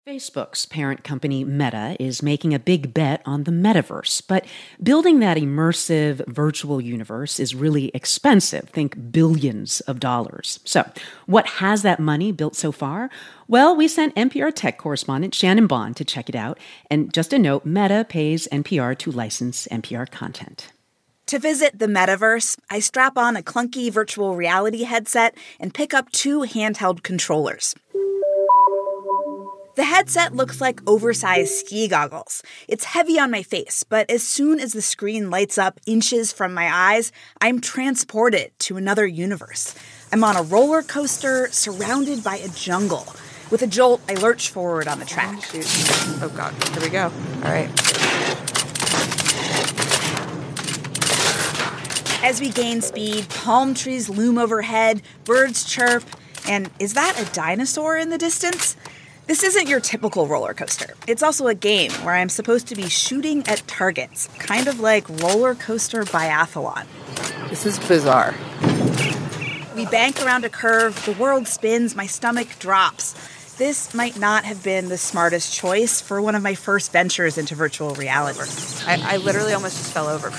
Facebook's parent company Meta is making a big bet on the metaverse, but building that immersive virtual universe is really expensive. Think billions of dollars. So, what has that money built so far? Well, we sent NPR tech correspondent Shannon Bond to check it out. And just a note, Meta pays NPR to license NPR content. To visit the metaverse, I strap on a clunky virtual reality headset and pick up 2 handheld controllers. The headset looks like oversized ski goggles. It's heavy on my face, but as soon as the screen lights up inches from my eyes, I'm transported to another universe. I'm on a roller coaster surrounded by a jungle. With a jolt, I lurch forward on the track. Oh, God. Here we go. All right. As we gain speed, palm trees loom overhead, birds chirp, and is that a dinosaur in the distance? This isn't your typical roller coaster. It's also a game where I'm supposed to be shooting at targets, kind of like roller coaster biathlon. This is bizarre. We bank around a curve, the world spins, my stomach drops. This might not have been the smartest choice for one of my first ventures into virtual reality. I literally almost just fell over.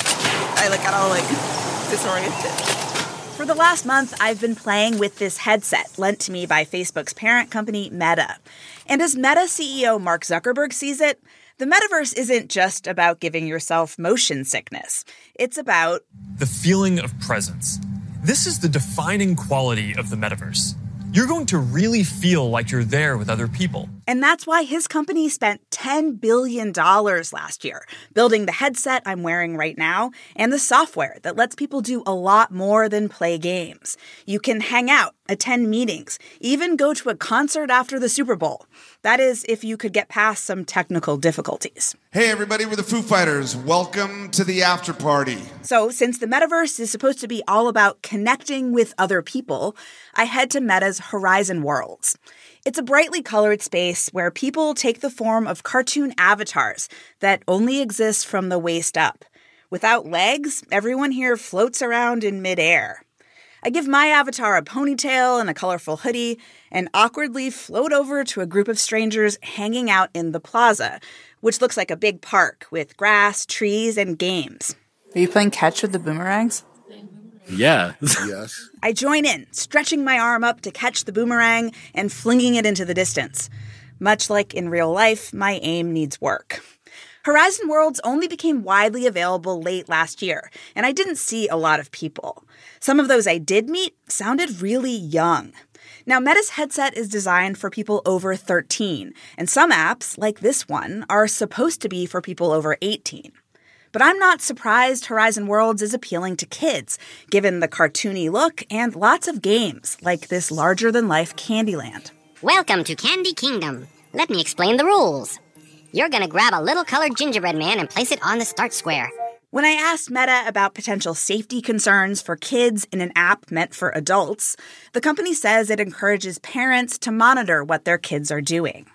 I got all disoriented. For the last month, I've been playing with this headset lent to me by Facebook's parent company, Meta. And as Meta CEO Mark Zuckerberg sees it, the metaverse isn't just about giving yourself motion sickness. It's about the feeling of presence. This is the defining quality of the metaverse. You're going to really feel like you're there with other people. And that's why his company spent $10 billion last year building the headset I'm wearing right now and the software that lets people do a lot more than play games. You can hang out, attend meetings, even go to a concert after the Super Bowl. That is, if you could get past some technical difficulties. Hey everybody, we're the Foo Fighters. Welcome to the after party. So since the metaverse is supposed to be all about connecting with other people, I head to Meta's Horizon Worlds. It's a brightly colored space where people take the form of cartoon avatars that only exist from the waist up. Without legs, everyone here floats around in midair. I give my avatar a ponytail and a colorful hoodie and awkwardly float over to a group of strangers hanging out in the plaza, which looks like a big park with grass, trees, and games. Are you playing catch with the boomerangs? Yeah. Yes. I join in, stretching my arm up to catch the boomerang and flinging it into the distance. Much like in real life, my aim needs work. Horizon Worlds only became widely available late last year, and I didn't see a lot of people. Some of those I did meet sounded really young. Now, Meta's headset is designed for people over 13, and some apps, like this one, are supposed to be for people over 18. But I'm not surprised Horizon Worlds is appealing to kids, given the cartoony look and lots of games, like this larger-than-life Candyland. Welcome to Candy Kingdom. Let me explain the rules. You're gonna grab a little colored gingerbread man and place it on the start square. When I asked Meta about potential safety concerns for kids in an app meant for adults, the company says it encourages parents to monitor what their kids are doing.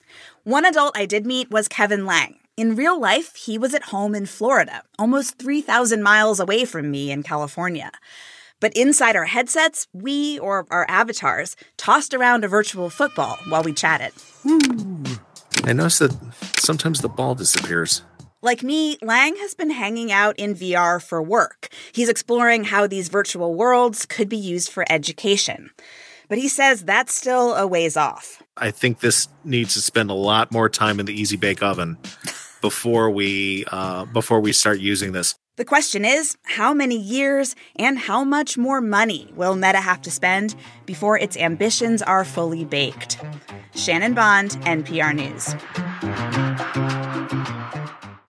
One adult I did meet was Kevin Lang. In real life, he was at home in Florida, almost 3,000 miles away from me in California. But inside our headsets, we, or our avatars, tossed around a virtual football while we chatted. I noticed that sometimes the ball disappears. Like me, Lang has been hanging out in VR for work. He's exploring how these virtual worlds could be used for education. But he says that's still a ways off. I think this needs to spend a lot more time in the Easy Bake Oven before we start using this. The question is, how many years and how much more money will Meta have to spend before its ambitions are fully baked? Shannon Bond, NPR News.